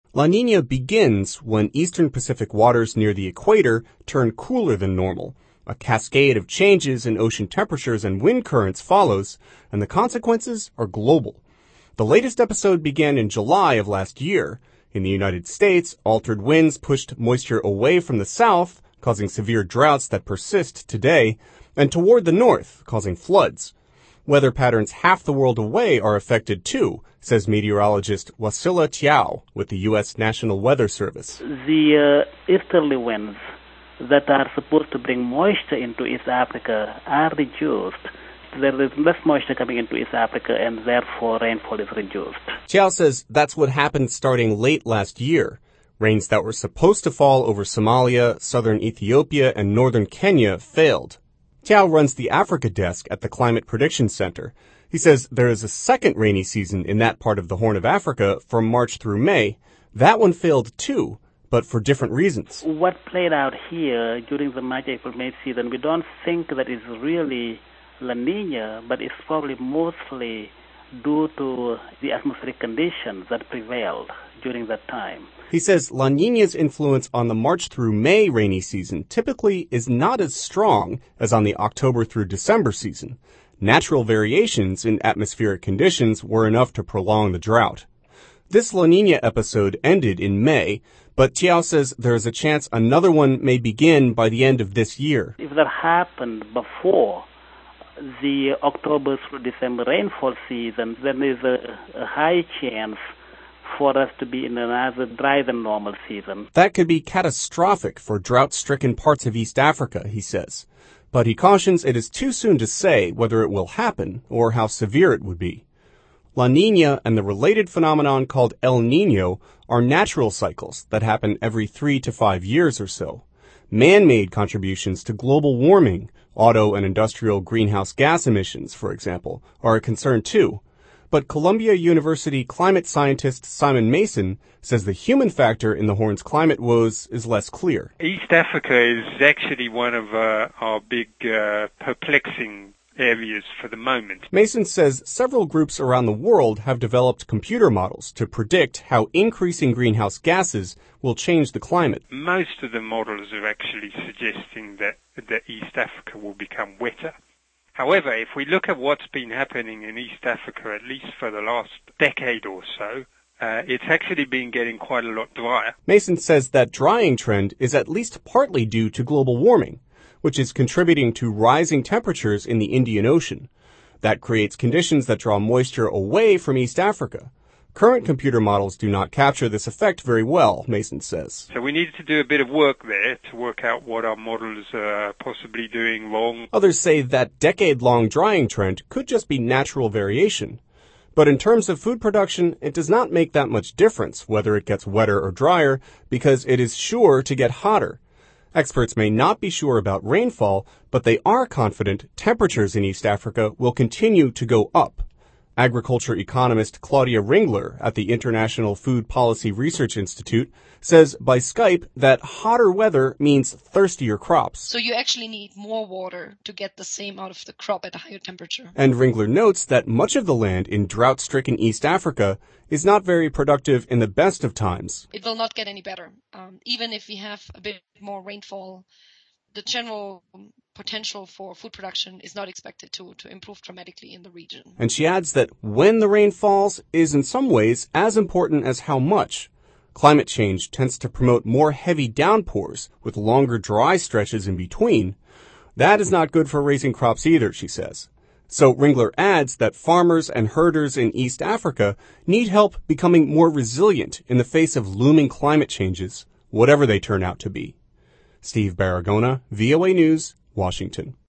La Niña begins when eastern Pacific waters near the equator turn cooler than normal. A cascade of changes in ocean temperatures and wind currents follows, and the consequences are global. The latest episode began in July of last year. In the United States, altered winds pushed moisture away from the south, causing severe droughts that persist today, and toward the north, causing floods. Weather patterns half the world away are affected too, says meteorologist Wasila Tiao with the U.S. National Weather Service. The easterly winds that are supposed to bring moisture into East Africa are reduced. There is less moisture coming into East Africa, and therefore rainfall is reduced. Tiao says that's what happened starting late last year. Rains that were supposed to fall over Somalia, southern Ethiopia, and northern Kenya failed. Tiao runs the Africa desk at the Climate Prediction Center. He says there is a second rainy season in that part of the Horn of Africa from March through May. That one failed too, but for different reasons. What played out here during the March, April, May season, we don't think that it's really La Nina, but it's probably mostly due to the atmospheric conditions that prevailed during that time. He says La Nina's influence on the March through May rainy season typically is not as strong as on the October through December season. Natural variations in atmospheric conditions were enough to prolong the drought. This La Nina episode ended in May, but Tiao says there is a chance another one may begin by the end of this year. If that happened before the October through December rainfall season, then there's a high chance for us to be in another drier than normal season. That could be catastrophic for drought-stricken parts of East Africa, he says. But he cautions it is too soon to say whether it will happen or how severe it would be. La Nina and the related phenomenon called El Niño are natural cycles that happen every 3 to 5 years or so. Man-made contributions to global warming, auto and industrial greenhouse gas emissions, for example, are a concern too. But Columbia University climate scientist Simon Mason says the human factor in the Horn's climate woes is less clear. East Africa is actually one of our big perplexing areas for the moment. Mason says several groups around the world have developed computer models to predict how increasing greenhouse gases will change the climate. Most of the models are actually suggesting that East Africa will become wetter. However, if we look at what's been happening in East Africa, at least for the last decade or so, it's actually been getting quite a lot drier. Mason says that drying trend is at least partly due to global warming, which is contributing to rising temperatures in the Indian Ocean. That creates conditions that draw moisture away from East Africa. Current computer models do not capture this effect very well, Mason says. So we need to do a bit of work there to work out what our models are possibly doing wrong. Others say that decade-long drying trend could just be natural variation. But in terms of food production, it does not make that much difference whether it gets wetter or drier, because it is sure to get hotter. Experts may not be sure about rainfall, but they are confident temperatures in East Africa will continue to go up. Agriculture economist Claudia Ringler at the International Food Policy Research Institute says by Skype that hotter weather means thirstier crops. So you actually need more water to get the same out of the crop at a higher temperature. And Ringler notes that much of the land in drought-stricken East Africa is not very productive in the best of times. It will not get any better. Even if we have a bit more rainfall, the general potential for food production is not expected to improve dramatically in the region. And she adds that when the rain falls is in some ways as important as how much. Climate change tends to promote more heavy downpours with longer dry stretches in between. That is not good for raising crops either, she says. So Ringler adds that farmers and herders in East Africa need help becoming more resilient in the face of looming climate changes, whatever they turn out to be. Steve Baragona, VOA News, Washington.